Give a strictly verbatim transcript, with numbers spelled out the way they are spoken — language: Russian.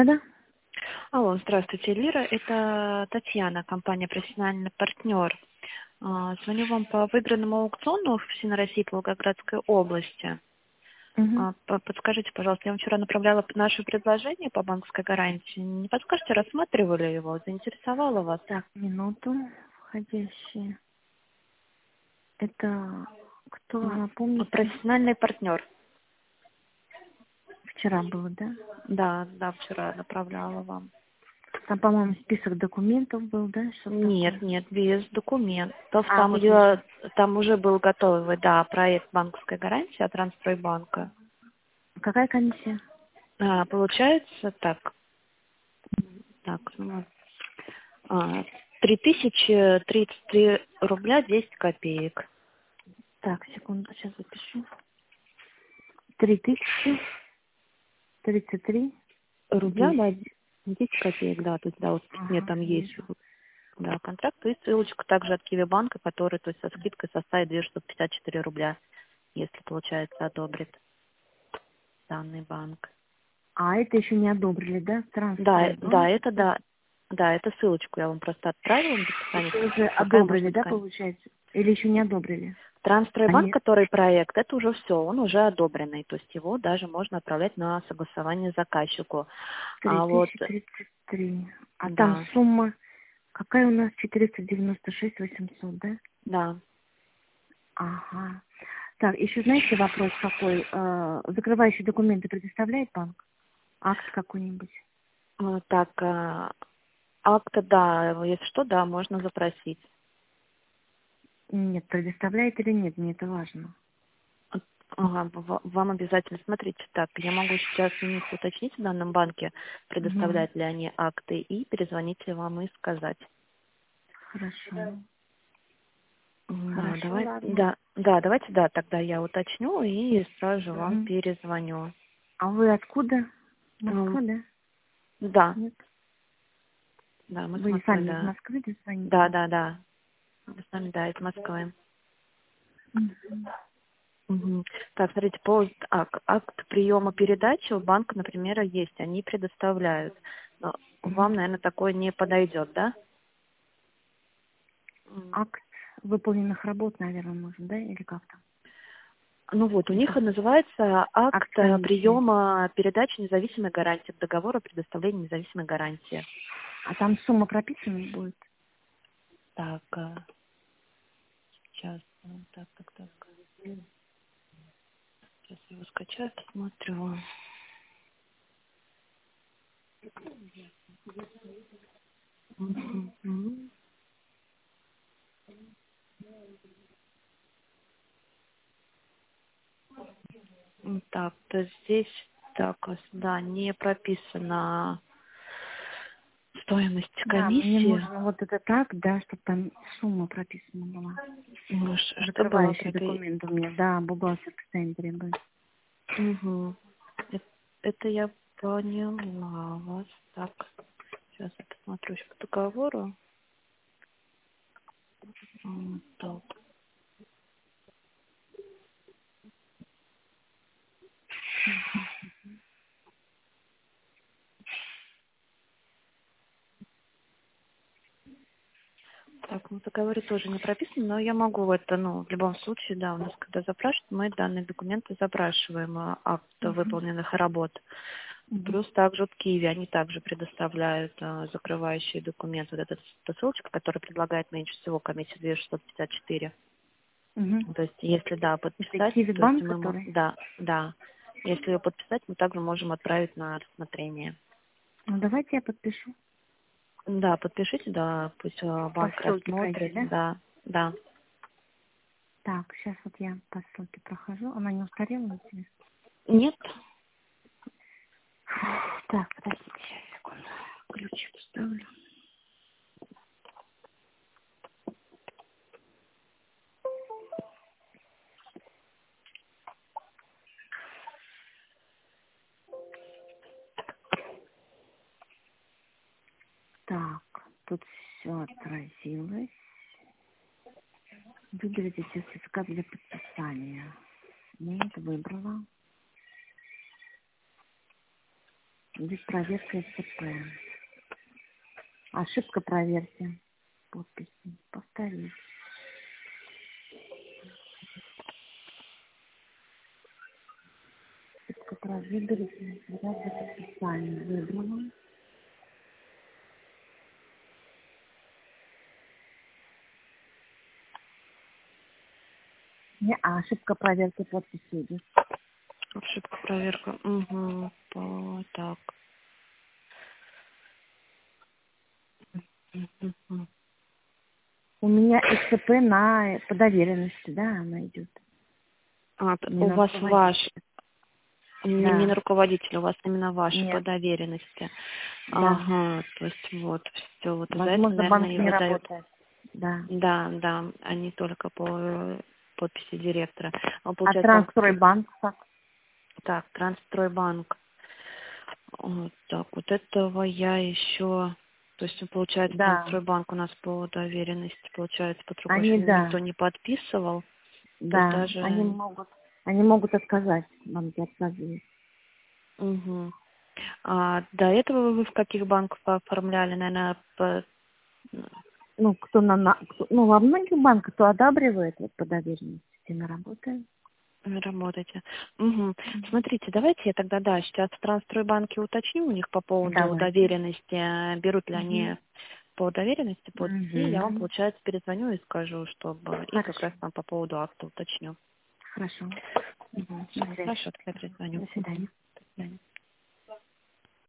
Да? Алло, здравствуйте, Лира. Это Татьяна, компания «Профессиональный партнер». А, Звоню вам по выигранному аукциону в Всероссии Волгоградской области. Угу. А, по- Подскажите, пожалуйста, я вам вчера направляла наше предложение по банковской гарантии. Не подскажете, рассматривали его? Заинтересовало вас? Так, минуту. Входящие. Это кто, М, напомните? Профессиональный партнер. Вчера было, да? Да, да, вчера направляла вам. Там, по-моему, список документов был, да? Что Нет, такое? нет, без документов. А, Там, вот я, лежит. там уже был готовый, да, проект банковской гарантии от Транстройбанка. Какая комиссия? А, получается так, так, ну, а, три тысячи тридцать три рубля десять копеек. Так, секунду, сейчас запишу. Три тысячи тридцать три Рубля, да, десять. десять копеек, да, то есть, да, вот в письме Ага, там есть, вижу. да, контракт, и ссылочка также от Киви банка, который, то есть, со скидкой составит две тысячи шестьсот пятьдесят четыре рубля, если, получается, одобрит данный банк. А это еще не одобрили, да? Да, да, Транстройбанк. это да, да, это ссылочку я вам просто отправила в описании, Это уже какая может одобрили, быть да, комиссия. получается? Или еще не одобрили? Транстройбанк, Они который проект, это уже все, он уже одобренный, то есть его даже можно отправлять на согласование заказчику. три А вот, тысячи тридцать три. А там да, сумма какая у нас? четыреста девяносто шесть восемьсот, да? да. Ага. Так, еще знаете вопрос какой? Э, закрывающие документы предоставляет банк? Акт какой-нибудь? А, Так, а, акта, да, если что, да, можно запросить. Нет, предоставляет или нет, мне это важно. Ага, в- вам обязательно, смотрите, так, я могу сейчас у них уточнить в данном банке, Угу. предоставляют ли они акты, и перезвонить ли вам и сказать. Хорошо. М, Да, Хорошо, давай, ладно. да, да, давайте, да, тогда я уточню и сразу же вам Угу. перезвоню. А вы откуда? М, Москва, да? Да, Нет? да, мы с Вы Москвы, сами из да. Москвы да, Да, звоните? да, да. Мы с вами, да, из Москвы. Мгм. Мгм. Так, смотрите, по ак- акт приема передачи у банка, например, есть, они предоставляют. Но вам, Мгм. наверное, такое не подойдет, да? М. Акт выполненных работ, наверное, можно, да? Или как там? Ну вот, у Или них как? и называется Акт акт э, комиссии. приема передачи независимой гарантии, договора о предоставлении независимой гарантии. А там сумма прописана будет? Так, э, сейчас, э, так, так, так. Сейчас я его скачаю, посмотрю. Мгм, мгм. М, Так, то есть здесь так, ос- да, не прописана стоимость Да, мне комиссии. нужно вот это так, да, чтобы там сумма прописана была. Ну, ш- что было Закрывающий прописано? документ у меня, да, бухгалтер постоянно требует. Угу. Это, это я поняла вас. Так, сейчас я посмотрю еще по договору. М, Так, так, ну в договоре тоже не прописано, но я могу это, ну, в любом случае, да, у нас когда запрашивают, мы данные документы запрашиваем, а, акт Угу. выполненных работ. Угу. Плюс также вот Киви, они также предоставляют а, закрывающие документы. Вот эта с- ссылочка, которая предлагает меньше всего комиссию две тысячи шестьсот пятьдесят четыре. Угу. То есть, если, да, Это подписать, Киви то есть банк, мы, мо- который? да, да. Если ее подписать, мы также можем отправить на рассмотрение. Ну, давайте я подпишу. Да, подпишите, да, пусть а, По банк ссылке пройти, рассмотрит, да? да, да. Так, сейчас вот я по ссылке прохожу. Она не устарела, интересно? Нет? Фух, так, подождите, сейчас, секунду. Ключик вставлю. Так, тут все отразилось. Выберите сертификат для подписания. Я это выбрала. Здесь проверка СЦП. Ошибка проверки. Подписи. Повторить. Ошибка проверки. Выбрать специально. Выбрала. Не, а ошибка проверки подписи идет. Ошибка проверка. Угу. По- Так. Мгм. У меня СЦП на по доверенности, да, она идет. А, т- Не у на вас ваш, руководителя. не, не на Да. руководителя, у вас именно ваши по Нет. доверенности. Да. Ага, то есть вот, все, вот за это, Возможно, наверное, банк и не выдают. работает. Да. Да, да, они только по э, подписи директора. А А получается, Трансстройбанк как? так, Трансстройбанк. Вот так, вот этого я еще, то есть получается, Да. Трансстройбанк у нас по доверенности, получается, под рукой Они, никто да. не подписывал, то есть Да. Они даже... могут, они могут отказать. Банки отказывают. Угу. А до этого вы в каких банках оформляли, наверное, по... Ну, кто на, на кто- ну, во многих банках кто одабривает вот, по доверенности, тем и работает. работаете? Угу. Смотрите, давайте я тогда, да, сейчас в Трансстройбанке уточню у них по поводу Давайте. доверенности, э, берут ли Угу. они по доверенности подписи, и я вам, Угу. получается, перезвоню и скажу, чтобы... И как Хорошо. раз вам по поводу акта уточню. Хорошо. Угу. До связи. Хорошо, тогда перезвоню. До Угу. свидания. До свидания.